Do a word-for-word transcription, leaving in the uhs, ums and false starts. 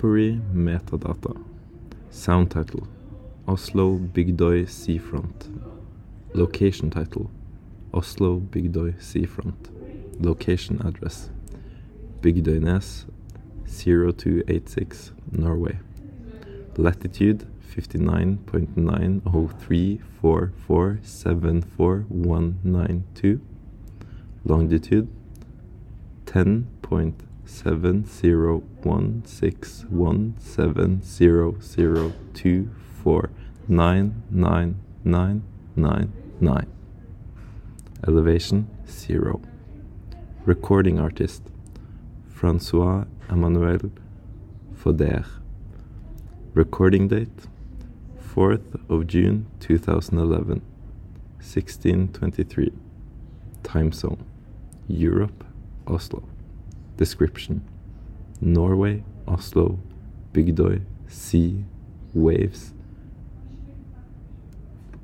Temporary metadata. Sound title: Oslo Bygdøy Seafront. Location title: Oslo Bygdøy Seafront. Location address: Bygdøynes zero two eight six, Norway. Latitude fifty-nine point nine oh three four four seven four one nine two. Longitude ten point seven zero one six one seven zero zero two four nine nine nine nine nine. Elevation zero. Recording artist: Francois Emmanuel Fauder. Recording date: fourth of June two thousand eleven, sixteen twenty-three. Time zone: Europe, Oslo. Description: Norway, Oslo, Bygdøy, sea, waves,